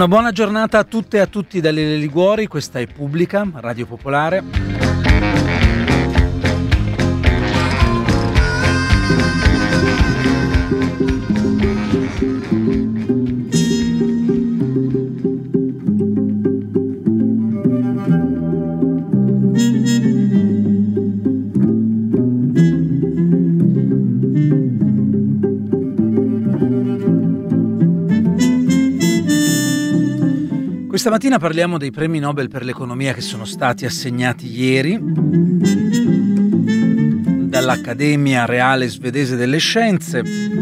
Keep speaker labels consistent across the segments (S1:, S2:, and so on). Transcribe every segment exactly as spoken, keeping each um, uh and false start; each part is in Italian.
S1: Una buona giornata a tutte e a tutti dalle Liguori, questa è Pubblica, Radio Popolare. Questa mattina parliamo dei premi Nobel per l'economia che sono stati assegnati ieri dall'Accademia Reale Svedese delle Scienze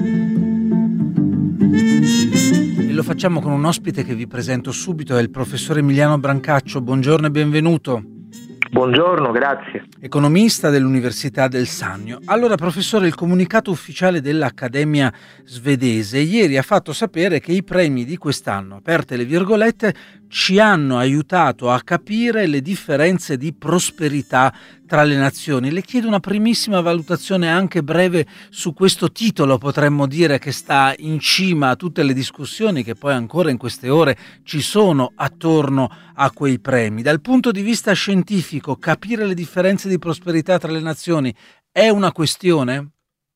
S1: e lo facciamo con un ospite che vi presento subito, è il professor Emiliano Brancaccio. Buongiorno e benvenuto.
S2: Buongiorno, grazie.
S1: Economista dell'Università del Sannio. Allora, professore, il comunicato ufficiale dell'Accademia svedese ieri ha fatto sapere che i premi di quest'anno, aperte le virgolette, ci hanno aiutato a capire le differenze di prosperità tra le nazioni. Le chiedo una primissima valutazione anche breve su questo titolo, potremmo dire, che sta in cima a tutte le discussioni che poi ancora in queste ore ci sono attorno a quei premi. Dal punto di vista scientifico, capire le differenze di prosperità tra le nazioni è una questione?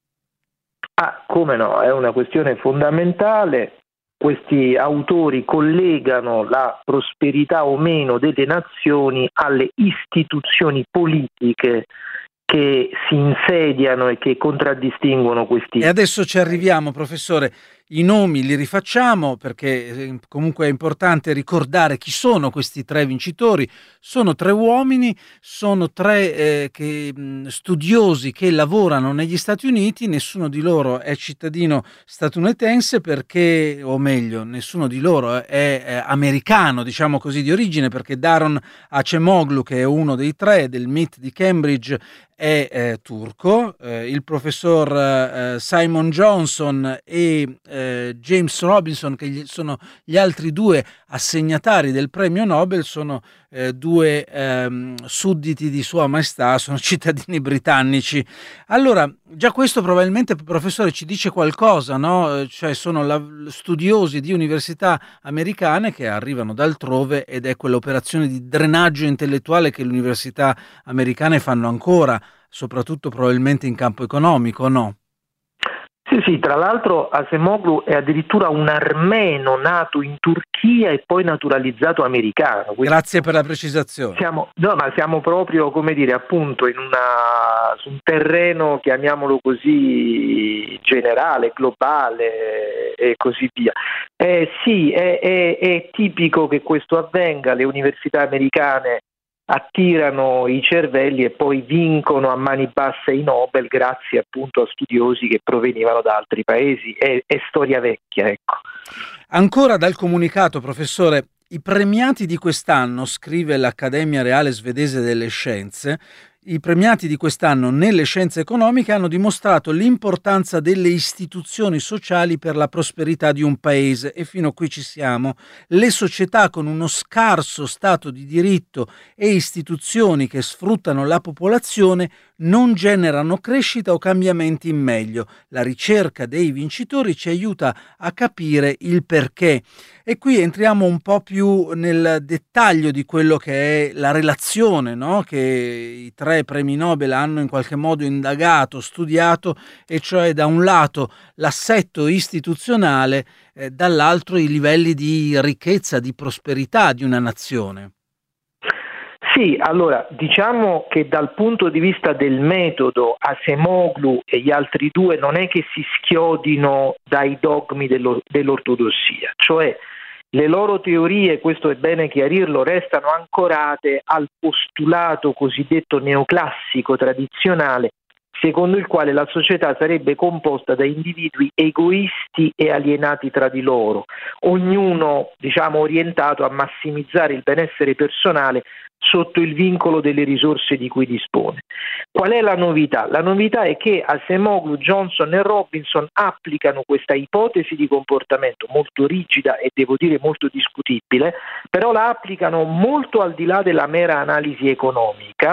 S2: Ah, come no, è una questione fondamentale. Questi autori collegano la prosperità o meno delle nazioni alle istituzioni politiche che si insediano e che contraddistinguono questi.
S1: E adesso ci arriviamo, professore. I nomi li rifacciamo perché comunque è importante ricordare chi sono questi tre vincitori. Sono tre uomini, sono tre eh, che, mh, studiosi che lavorano negli Stati Uniti, nessuno di loro è cittadino statunitense perché, o meglio, nessuno di loro è, è americano, diciamo così, di origine, perché Daron Acemoglu, che è uno dei tre del M I T di Cambridge, è eh, turco, eh, il professor eh, Simon Johnson e eh, James Robinson, che gli, sono gli altri due assegnatari del premio Nobel, sono eh, due ehm, sudditi di Sua Maestà, sono cittadini britannici. Allora, già questo probabilmente, professore, ci dice qualcosa, no? Cioè sono la, studiosi di università americane che arrivano d'altrove ed è quell'operazione di drenaggio intellettuale che le università americane fanno ancora, soprattutto probabilmente in campo economico, no?
S2: Sì, sì, tra l'altro Acemoglu è addirittura un armeno nato in Turchia e poi naturalizzato americano. Quindi
S1: grazie per la precisazione.
S2: Siamo, no, ma siamo proprio, come dire, appunto in una, su un terreno, chiamiamolo così, generale, globale e così via. Eh, sì, è, è, è tipico che questo avvenga, le università americane attirano i cervelli e poi vincono a mani basse i Nobel grazie appunto a studiosi che provenivano da altri paesi. È, è storia vecchia, ecco.
S1: Ancora dal comunicato, professore, i premiati di quest'anno, scrive l'Accademia Reale Svedese delle Scienze, i premiati di quest'anno nelle scienze economiche hanno dimostrato l'importanza delle istituzioni sociali per la prosperità di un paese e fino a qui ci siamo. Le società con uno scarso stato di diritto e istituzioni che sfruttano la popolazione non generano crescita o cambiamenti in meglio. La ricerca dei vincitori ci aiuta a capire il perché. E qui entriamo un po' più nel dettaglio di quello che è la relazione, no? Che i tre premi Nobel hanno in qualche modo indagato, studiato, e cioè da un lato l'assetto istituzionale, eh, dall'altro i livelli di ricchezza, di prosperità di una nazione.
S2: Sì, allora diciamo che dal punto di vista del metodo Acemoglu e gli altri due non è che si schiodino dai dogmi dello, dell'ortodossia, cioè le loro teorie, questo è bene chiarirlo, restano ancorate al postulato cosiddetto neoclassico tradizionale, secondo il quale la società sarebbe composta da individui egoisti e alienati tra di loro, ognuno, diciamo, orientato a massimizzare il benessere personale sotto il vincolo delle risorse di cui dispone. Qual è la novità? La novità è che Acemoglu, Johnson e Robinson applicano questa ipotesi di comportamento molto rigida e devo dire molto discutibile, però la applicano molto al di là della mera analisi economica,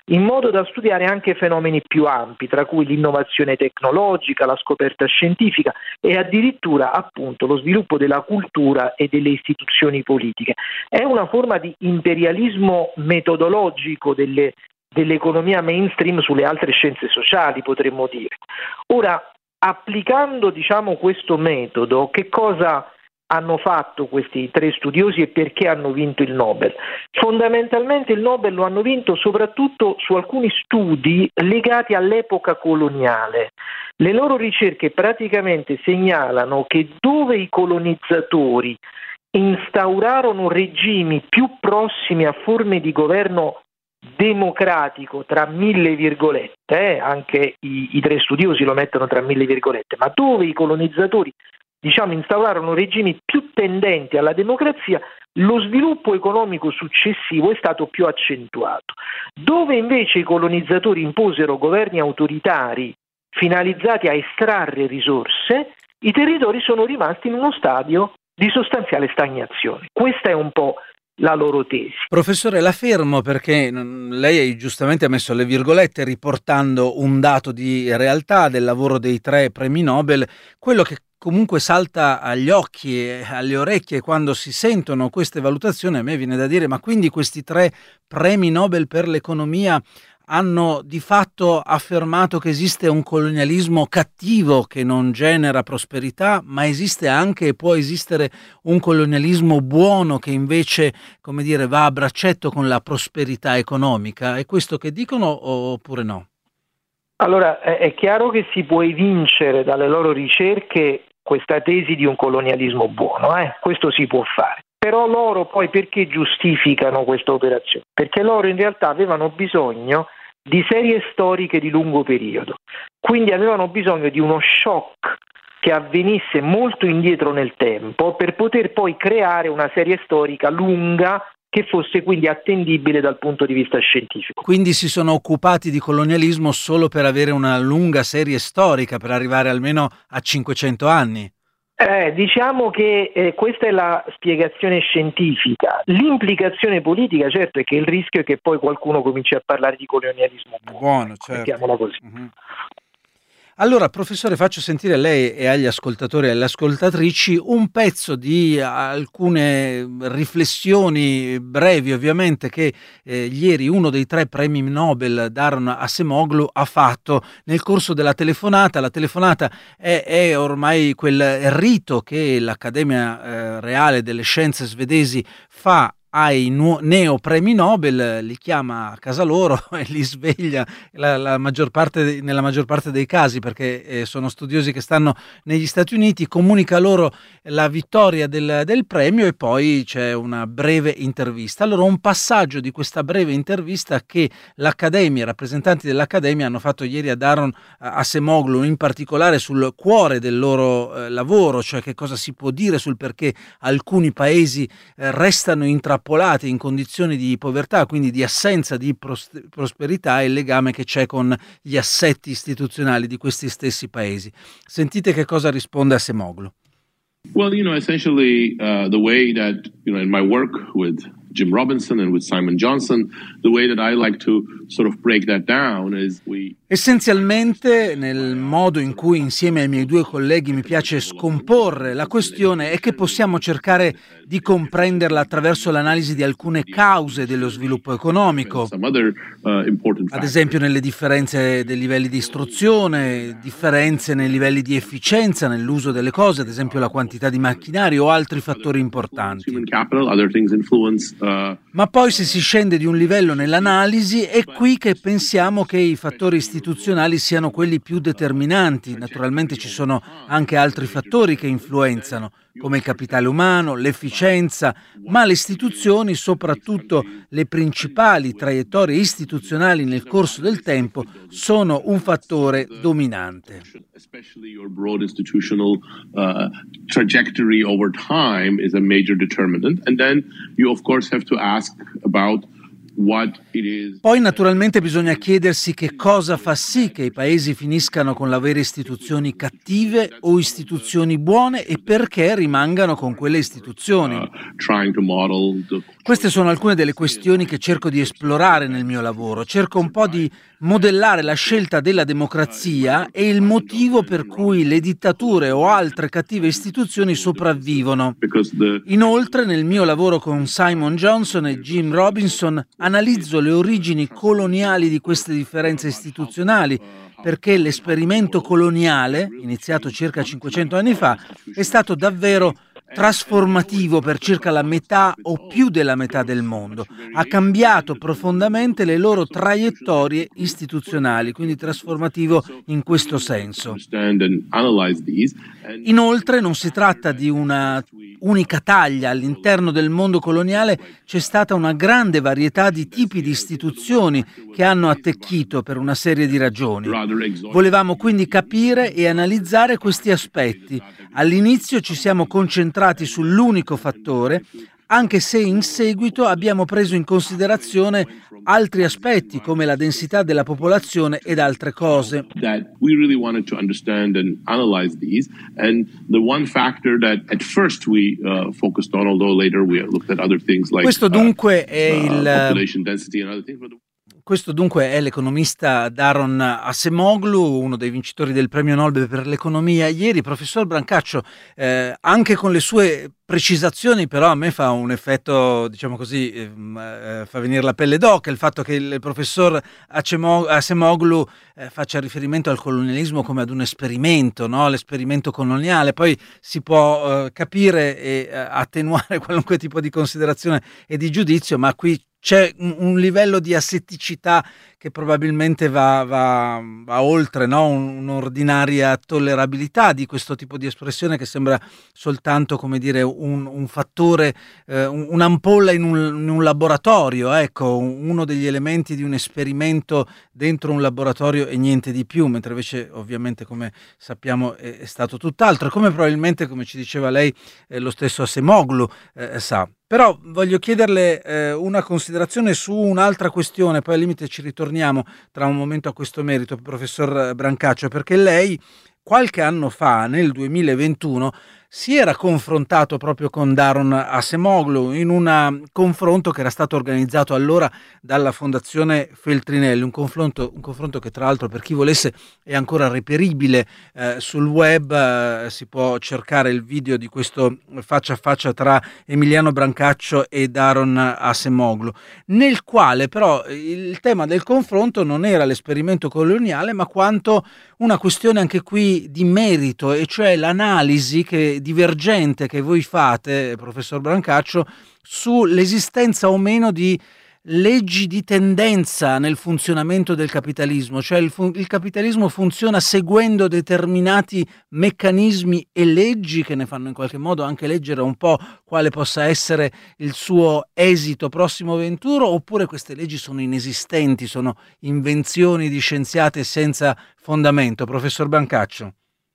S2: in modo da studiare anche fenomeni più ampi, tra cui l'innovazione tecnologica, la scoperta scientifica e addirittura appunto lo sviluppo della cultura e delle istituzioni politiche. È una forma di imperialismo metodologico delle, dell'economia mainstream sulle altre scienze sociali, potremmo dire. Ora, applicando diciamo questo metodo, che cosa hanno fatto questi tre studiosi e perché hanno vinto il Nobel? Fondamentalmente il Nobel lo hanno vinto soprattutto su alcuni studi legati all'epoca coloniale. Le loro ricerche praticamente segnalano che dove i colonizzatori instaurarono regimi più prossimi a forme di governo democratico, tra mille virgolette, eh, anche i, i tre studiosi lo mettono tra mille virgolette, ma dove i colonizzatori diciamo instaurarono regimi più tendenti alla democrazia, lo sviluppo economico successivo è stato più accentuato. Dove invece i colonizzatori imposero governi autoritari finalizzati a estrarre risorse, i territori sono rimasti in uno stadio di sostanziale stagnazione. Questa è un po' la loro tesi.
S1: Professore, la fermo perché lei giustamente ha messo le virgolette riportando un dato di realtà del lavoro dei tre premi Nobel. Quello che comunque salta agli occhi e alle orecchie quando si sentono queste valutazioni, a me viene da dire: ma quindi questi tre premi Nobel per l'economia hanno di fatto affermato che esiste un colonialismo cattivo che non genera prosperità, ma esiste anche e può esistere un colonialismo buono che invece, come dire, va a braccetto con la prosperità economica? È questo che dicono oppure no?
S2: Allora, è chiaro che si può evincere dalle loro ricerche questa tesi di un colonialismo buono, eh? Questo si può fare. Però loro poi perché giustificano questa operazione? Perché loro in realtà avevano bisogno di serie storiche di lungo periodo, quindi avevano bisogno di uno shock che avvenisse molto indietro nel tempo per poter poi creare una serie storica lunga che fosse quindi attendibile dal punto di vista scientifico.
S1: Quindi si sono occupati di colonialismo solo per avere una lunga serie storica, per arrivare almeno a cinquecento anni?
S2: Eh, diciamo che eh, questa è la spiegazione scientifica. L'implicazione politica, certo, è che il rischio è che poi qualcuno cominci a parlare di colonialismo buono,
S1: buono, certo.
S2: Mettiamola così.
S1: Uh-huh. Allora, professore, faccio sentire a lei e agli ascoltatori e alle ascoltatrici un pezzo di alcune riflessioni brevi, ovviamente, che eh, ieri uno dei tre premi Nobel, Daron Acemoglu, ha fatto nel corso della telefonata. La telefonata è, è ormai quel rito che l'Accademia eh, Reale delle Scienze svedesi fa ai nu- neopremi Nobel, li chiama a casa loro e li sveglia la, la maggior parte de- nella maggior parte dei casi, perché eh, sono studiosi che stanno negli Stati Uniti, comunica loro la vittoria del, del premio e poi c'è una breve intervista. Allora, un passaggio di questa breve intervista che l'Accademia, i rappresentanti dell'Accademia hanno fatto ieri a Daron Acemoglu, in particolare sul cuore del loro eh, lavoro, cioè che cosa si può dire sul perché alcuni paesi eh, restano intrappolati in condizioni di povertà, quindi di assenza di pros- prosperità, e il legame che c'è con gli assetti istituzionali di questi stessi paesi. Sentite che cosa risponde Acemoglu.
S3: Well, you know, essentially uh, the way that, you know, in my work with Jim Robinson and with Simon Johnson, the way that I like to sort of break that down is we...
S1: Essenzialmente, nel modo in cui insieme ai miei due colleghi mi piace scomporre la questione, è che possiamo cercare di comprenderla attraverso l'analisi di alcune cause dello sviluppo economico, ad esempio nelle differenze dei livelli di istruzione, differenze nei livelli di efficienza nell'uso delle cose, ad esempio la quantità di macchinari o altri fattori importanti. Ma poi se si scende di un livello nell'analisi, è qui che pensiamo che i fattori istituzionali siano quelli più determinanti. Naturalmente ci sono anche altri fattori che influenzano, come il capitale umano, l'efficienza, ma le istituzioni, soprattutto le principali traiettorie istituzionali nel corso del tempo, sono un fattore dominante.
S3: Especially your broad institutional uh, trajectory over time is a major determinant. And then you, of course, have to ask about what it is.
S1: Poi naturalmente bisogna chiedersi che cosa fa sì che i paesi finiscano con l'avere istituzioni cattive o istituzioni buone e perché rimangano con quelle istituzioni.
S3: Uh, trying to model the...
S1: Queste sono alcune delle questioni che cerco di esplorare nel mio lavoro. Cerco un po' di modellare la scelta della democrazia e il motivo per cui le dittature o altre cattive istituzioni sopravvivono. Inoltre, nel mio lavoro con Simon Johnson e Jim Robinson, analizzo le origini coloniali di queste differenze istituzionali, perché l'esperimento coloniale, iniziato circa cinquecento anni fa, è stato davvero trasformativo per circa la metà o più della metà del mondo. Ha cambiato profondamente le loro traiettorie istituzionali, quindi trasformativo in questo senso. Inoltre non si tratta di una unica taglia. All'interno del mondo coloniale c'è stata una grande varietà di tipi di istituzioni che hanno attecchito per una serie di ragioni. Volevamo quindi capire e analizzare questi aspetti. All'inizio ci siamo concentrati sull'unico fattore, anche se in seguito abbiamo preso in considerazione altri aspetti come la densità della popolazione ed altre cose.
S3: That we really wanted to understand and analyze these, and the one factor that at first we uh, focused on, although later we looked at other things like
S1: Questo dunque è
S3: uh,
S1: il
S3: population density and other things. But
S1: Questo dunque è l'economista Daron Acemoglu, uno dei vincitori del premio Nobel per l'economia ieri. Professor Brancaccio, eh, anche con le sue precisazioni però a me fa un effetto, diciamo così, eh, fa venire la pelle d'oca il fatto che il professor Acemoglu eh, faccia riferimento al colonialismo come ad un esperimento, no? L'esperimento coloniale. Poi si può eh, capire e eh, attenuare qualunque tipo di considerazione e di giudizio, ma qui c'è un, un livello di asetticità che probabilmente va, va, va oltre, no? Un'ordinaria tollerabilità di questo tipo di espressione che sembra soltanto, come dire, un, un fattore, eh, un'ampolla in un, in un laboratorio, ecco, uno degli elementi di un esperimento dentro un laboratorio e niente di più, mentre invece ovviamente, come sappiamo, è, è stato tutt'altro, come probabilmente, come ci diceva lei, eh, lo stesso Acemoglu eh, sa. Però voglio chiederle eh, una considerazione su un'altra questione, poi al limite ci ritorniamo tra un momento a questo merito, professor Brancaccio, perché lei qualche anno fa, nel duemilaventuno, si era confrontato proprio con Daron Acemoglu in un confronto che era stato organizzato allora dalla Fondazione Feltrinelli, un confronto, un confronto che tra l'altro per chi volesse è ancora reperibile eh, sul web, eh, si può cercare il video di questo faccia a faccia tra Emiliano Brancaccio e Daron Acemoglu, nel quale però il tema del confronto non era l'esperimento coloniale ma quanto una questione anche qui di merito, e cioè l'analisi che divergente che voi fate, professor Brancaccio, sull'esistenza o meno di leggi di tendenza nel funzionamento del capitalismo, cioè il, fu- il capitalismo funziona seguendo determinati meccanismi e leggi che ne fanno in qualche modo anche leggere un po' quale possa essere il suo esito prossimo venturo, oppure queste leggi sono inesistenti, sono invenzioni di scienziati senza fondamento. Professor Brancaccio.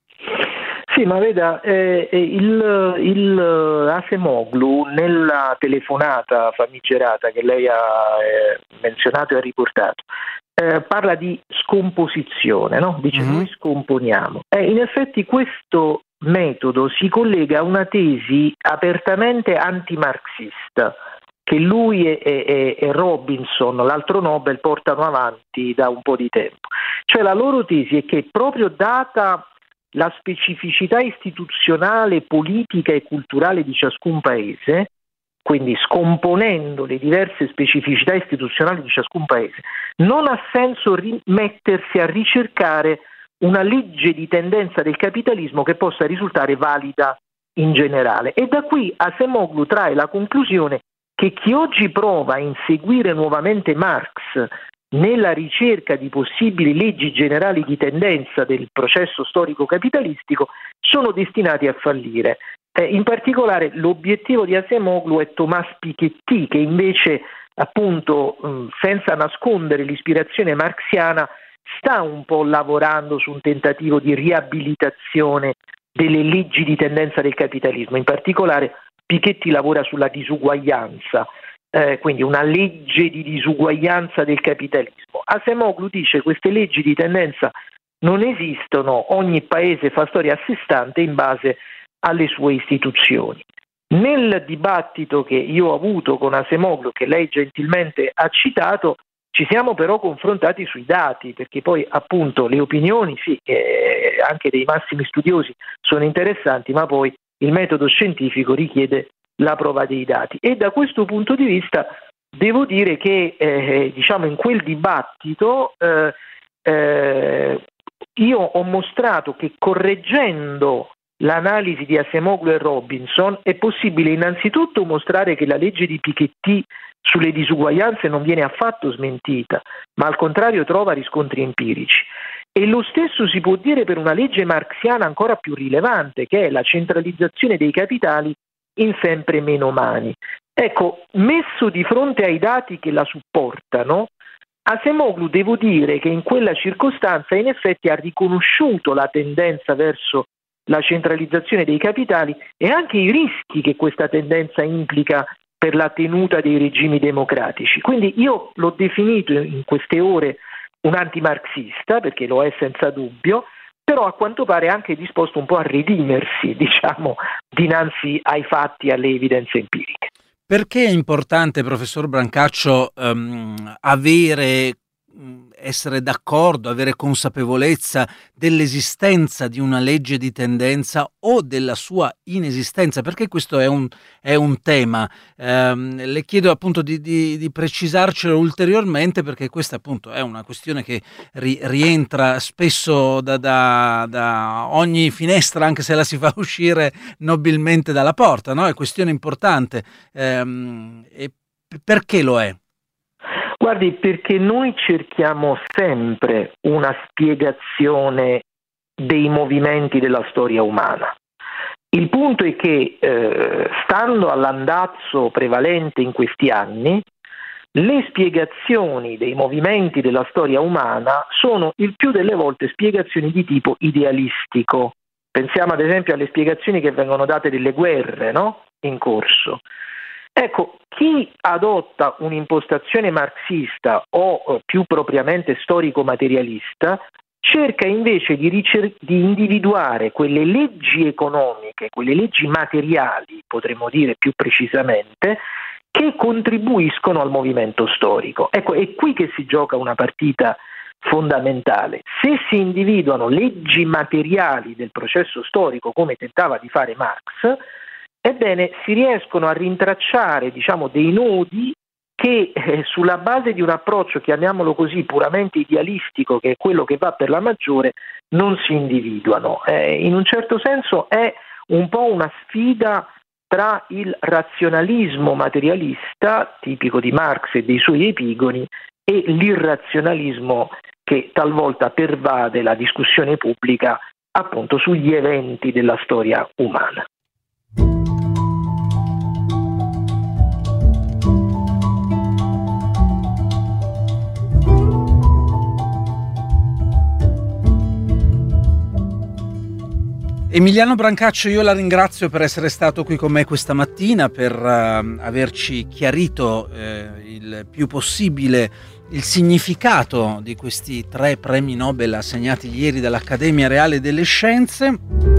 S2: Sì, ma veda, eh, il, il Acemoglu nella telefonata famigerata che lei ha eh, menzionato e ha riportato eh, parla di scomposizione, no? Dice mm-hmm. Noi scomponiamo. Eh, in effetti questo metodo si collega a una tesi apertamente antimarxista che lui e, e, e Robinson, l'altro Nobel, portano avanti da un po' di tempo. Cioè la loro tesi è che proprio data la specificità istituzionale, politica e culturale di ciascun paese, quindi scomponendo le diverse specificità istituzionali di ciascun paese, non ha senso mettersi a ricercare una legge di tendenza del capitalismo che possa risultare valida in generale. E da qui Acemoglu trae la conclusione che chi oggi prova a inseguire nuovamente Marx nella ricerca di possibili leggi generali di tendenza del processo storico capitalistico sono destinati a fallire. Eh, in particolare l'obiettivo di Acemoglu è Thomas Piketty, che invece appunto mh, senza nascondere l'ispirazione marxiana sta un po' lavorando su un tentativo di riabilitazione delle leggi di tendenza del capitalismo. In particolare Piketty lavora sulla disuguaglianza. eh, quindi una legge di disuguaglianza del capitalismo. Acemoglu dice che queste leggi di tendenza non esistono, ogni paese fa storia a sé stante in base alle sue istituzioni. Nel dibattito che io ho avuto con Acemoglu, che lei gentilmente ha citato, ci siamo però confrontati sui dati, perché poi appunto le opinioni, sì, eh, anche dei massimi studiosi sono interessanti, ma poi il metodo scientifico richiede la prova dei dati. E da questo punto di vista devo dire che eh, diciamo in quel dibattito eh, eh, io ho mostrato che correggendo l'analisi di Acemoglu e Robinson è possibile innanzitutto mostrare che la legge di Piketty sulle disuguaglianze non viene affatto smentita, ma al contrario trova riscontri empirici. E lo stesso si può dire per una legge marxiana ancora più rilevante, che è la centralizzazione dei capitali in sempre meno mani. Ecco, messo di fronte ai dati che la supportano, Acemoglu devo dire che in quella circostanza in effetti ha riconosciuto la tendenza verso la centralizzazione dei capitali e anche i rischi che questa tendenza implica per la tenuta dei regimi democratici. Quindi io l'ho definito in queste ore un antimarxista, perché lo è senza dubbio, però a quanto pare è anche disposto un po' a redimersi, diciamo, dinanzi ai fatti e alle evidenze empiriche.
S1: Perché è importante, professor Brancaccio, um, avere essere d'accordo, avere consapevolezza dell'esistenza di una legge di tendenza o della sua inesistenza? Perché questo è un, è un tema. Um, le chiedo appunto di, di, di precisarcelo ulteriormente, perché questa appunto è una questione che ri, rientra spesso da, da, da ogni finestra, anche se la si fa uscire nobilmente dalla porta, no? È questione importante. Um, e perché lo è?
S2: Guardi, perché noi cerchiamo sempre una spiegazione dei movimenti della storia umana. Il punto è che, eh, stando all'andazzo prevalente in questi anni, le spiegazioni dei movimenti della storia umana sono il più delle volte spiegazioni di tipo idealistico. Pensiamo ad esempio alle spiegazioni che vengono date delle guerre, no? In corso. Ecco, chi adotta un'impostazione marxista o eh, più propriamente storico-materialista cerca invece di, ricer- di individuare quelle leggi economiche, quelle leggi materiali, potremmo dire più precisamente, che contribuiscono al movimento storico. Ecco, è qui che si gioca una partita fondamentale. Se si individuano leggi materiali del processo storico, come tentava di fare Marx, ebbene, si riescono a rintracciare, diciamo, dei nodi che eh, sulla base di un approccio, chiamiamolo così, puramente idealistico, che è quello che va per la maggiore, non si individuano. Eh, in un certo senso è un po' una sfida tra il razionalismo materialista, tipico di Marx e dei suoi epigoni, e l'irrazionalismo che talvolta pervade la discussione pubblica appunto sugli eventi della storia umana.
S1: Emiliano Brancaccio, io la ringrazio per essere stato qui con me questa mattina, per uh, averci chiarito eh, il più possibile il significato di questi tre premi Nobel assegnati ieri dall'Accademia Reale delle Scienze.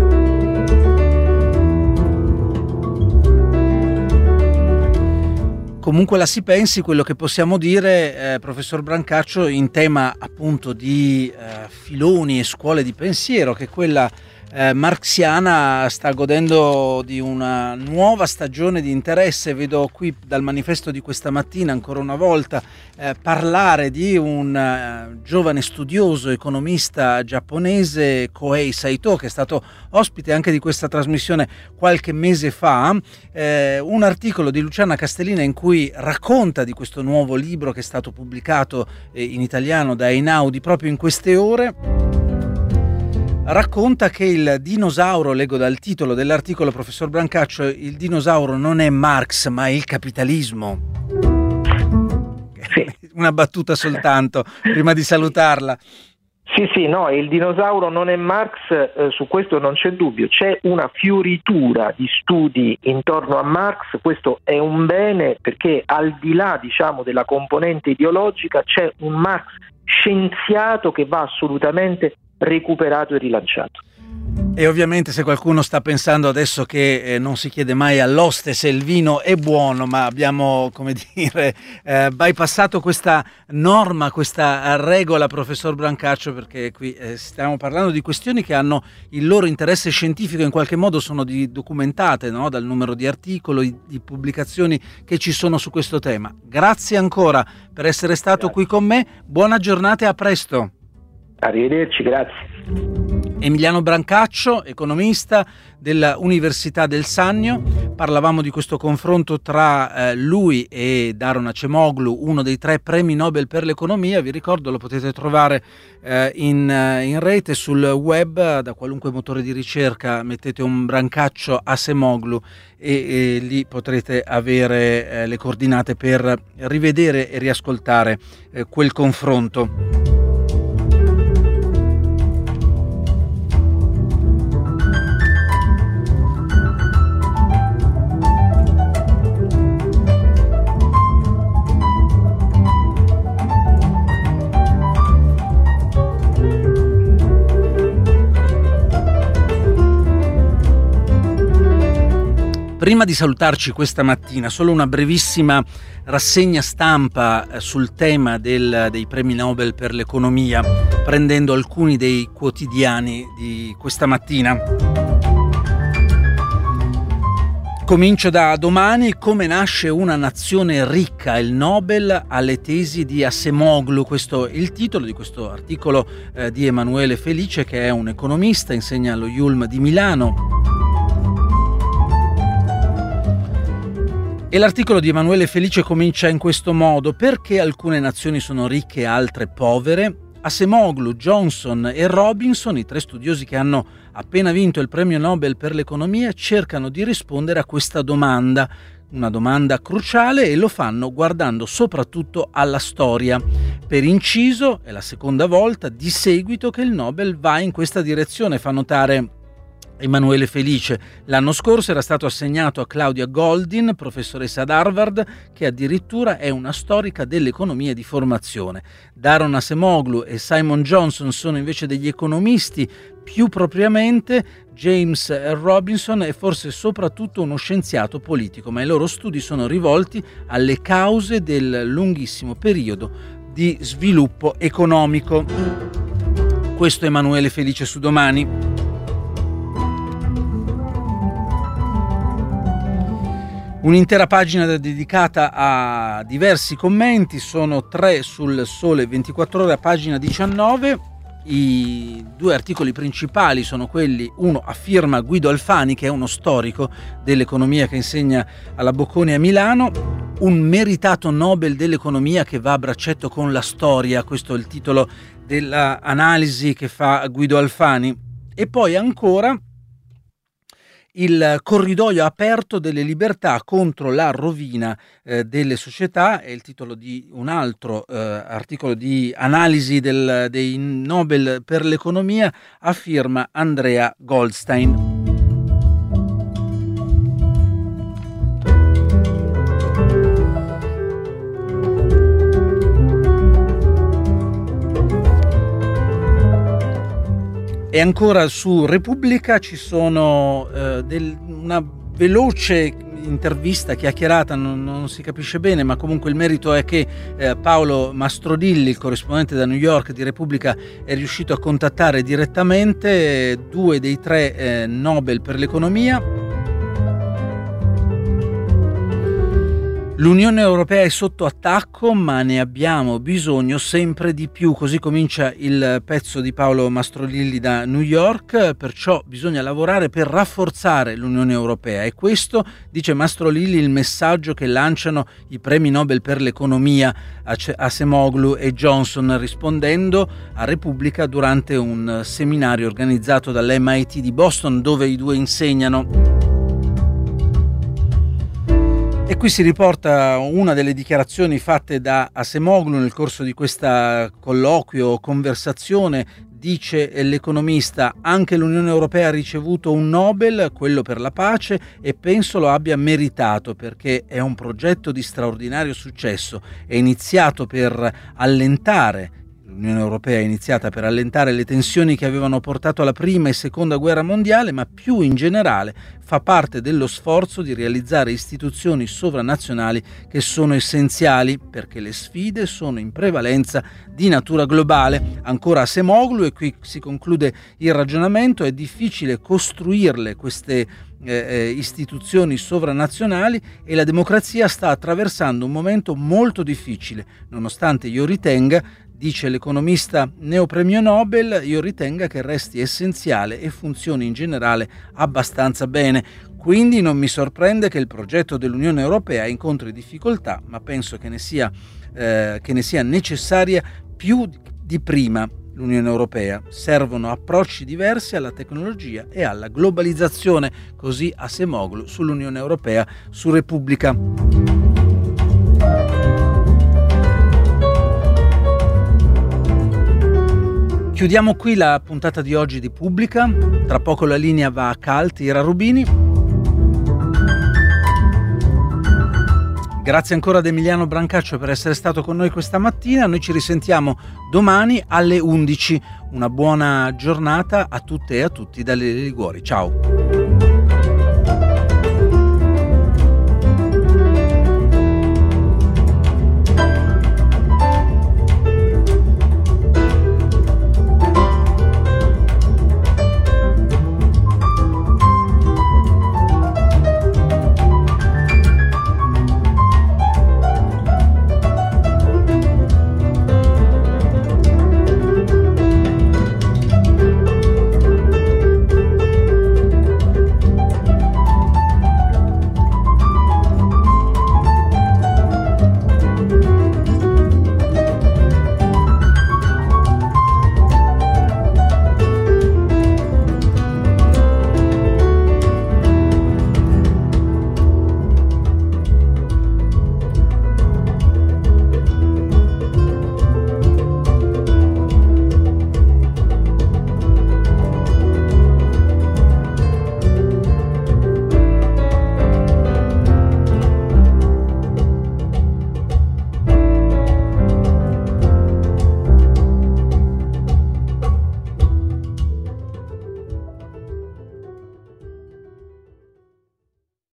S1: Comunque la si pensi, quello che possiamo dire, eh, professor Brancaccio, in tema appunto di eh, filoni e scuole di pensiero, che quella eh, marxiana sta godendo di una nuova stagione di interesse. Vedo qui dal manifesto di questa mattina ancora una volta eh, parlare di un eh, giovane studioso economista giapponese, Kohei Saito, che è stato ospite anche di questa trasmissione qualche mese fa, eh, un articolo di Luciana Castellina in cui racconta di questo nuovo libro che è stato pubblicato eh, in italiano da Einaudi proprio in queste ore. Racconta che il dinosauro, leggo dal titolo dell'articolo, professor Brancaccio, il dinosauro non è Marx ma è il capitalismo.
S2: Sì.
S1: Una battuta soltanto prima di salutarla.
S2: Sì, sì, no, il dinosauro non è Marx, eh, su questo non c'è dubbio, c'è una fioritura di studi intorno a Marx, questo è un bene perché al di là, diciamo, della componente ideologica c'è un Marx scienziato che va assolutamente recuperato e rilanciato.
S1: E ovviamente se qualcuno sta pensando adesso che eh, non si chiede mai all'oste se il vino è buono, ma abbiamo, come dire, eh, bypassato questa norma, questa regola, professor Brancaccio, perché qui eh, stiamo parlando di questioni che hanno il loro interesse scientifico, in qualche modo sono di, documentate, no? Dal numero di articoli, di pubblicazioni che ci sono su questo tema. Grazie ancora per essere stato
S2: Grazie.
S1: qui con me, buona giornata e a presto.
S2: Arrivederci, grazie.
S1: Emiliano Brancaccio, economista dell'Università del Sannio. Parlavamo di questo confronto tra eh, lui e Daron Acemoglu, uno dei tre premi Nobel per l'economia. Vi ricordo, lo potete trovare eh, in, in rete, sul web, da qualunque motore di ricerca mettete un Brancaccio Acemoglu e, e lì potrete avere eh, le coordinate per rivedere e riascoltare eh, quel confronto. Prima di salutarci questa mattina, solo una brevissima rassegna stampa sul tema del, dei premi Nobel per l'economia, prendendo alcuni dei quotidiani di questa mattina. Comincio da domani. Come nasce una nazione ricca? Il Nobel alle tesi di Acemoglu. Questo è il titolo di questo articolo eh, di Emanuele Felice, che è un economista, insegna allo I U L M di Milano. E l'articolo di Emanuele Felice comincia in questo modo: perché alcune nazioni sono ricche e altre povere? Acemoglu, Johnson e Robinson, i tre studiosi che hanno appena vinto il premio Nobel per l'economia, cercano di rispondere a questa domanda, una domanda cruciale, e lo fanno guardando soprattutto alla storia. Per inciso, è la seconda volta di seguito che il Nobel va in questa direzione, fa notare Emanuele Felice. L'anno scorso era stato assegnato a Claudia Goldin, professoressa ad Harvard, che addirittura è una storica dell'economia di formazione. Daron Acemoglu e Simon Johnson sono invece degli economisti. Più propriamente James Robinson è forse soprattutto uno scienziato politico, ma i loro studi sono rivolti alle cause del lunghissimo periodo di sviluppo economico. Questo è Emanuele Felice su Domani. Un'intera pagina dedicata a diversi commenti, sono tre sul Sole ventiquattro Ore a pagina diciannove. I due articoli principali sono quelli, uno a firma Guido Alfani, che è uno storico dell'economia che insegna alla Bocconi a Milano, un meritato Nobel dell'economia che va a braccetto con la storia, questo è il titolo dell'analisi che fa Guido Alfani. E poi ancora il corridoio aperto delle libertà contro la rovina eh, delle società, è il titolo di un altro eh, articolo di analisi del, dei Nobel per l'economia a firma Andrea Goldstein. E ancora su Repubblica ci sono eh, del, una veloce intervista, chiacchierata, non, non si capisce bene, ma comunque il merito è che eh, Paolo Mastrodilli, il corrispondente da New York di Repubblica, è riuscito a contattare direttamente eh, due dei tre eh, Nobel per l'economia. L'Unione Europea è sotto attacco, ma ne abbiamo bisogno sempre di più. Così comincia il pezzo di Paolo Mastrodilli da New York. Perciò bisogna lavorare per rafforzare l'Unione Europea. E questo, dice Mastrodilli, il messaggio che lanciano i premi Nobel per l'economia Acemoglu e Johnson, rispondendo a Repubblica durante un seminario organizzato dall'M I T di Boston, dove i due insegnano. E qui si riporta una delle dichiarazioni fatte da Acemoglu nel corso di questa colloquio o conversazione. Dice l'economista: anche l'Unione Europea ha ricevuto un Nobel, quello per la pace, e penso lo abbia meritato, perché è un progetto di straordinario successo. È iniziato per allentare L'Unione Europea è iniziata per allentare le tensioni che avevano portato alla prima e seconda guerra mondiale, ma più in generale fa parte dello sforzo di realizzare istituzioni sovranazionali che sono essenziali perché le sfide sono in prevalenza di natura globale. Ancora Acemoglu, e qui si conclude il ragionamento: è difficile costruirle queste eh, istituzioni sovranazionali e la democrazia sta attraversando un momento molto difficile, nonostante io ritenga, dice l'economista neopremio Nobel, io ritenga che resti essenziale e funzioni in generale abbastanza bene. Quindi non mi sorprende che il progetto dell'Unione Europea incontri difficoltà, ma penso che ne sia, eh, che ne sia necessaria più di prima l'Unione Europea. Servono approcci diversi alla tecnologia e alla globalizzazione, così Acemoglu sull'Unione Europea su Repubblica. Chiudiamo qui la puntata di oggi di Pubblica. Tra poco la linea va a Calt, Ira Rubini. Grazie ancora ad Emiliano Brancaccio per essere stato con noi questa mattina. Noi ci risentiamo domani alle undici. Una buona giornata a tutte e a tutti da Lele Liguori. Ciao.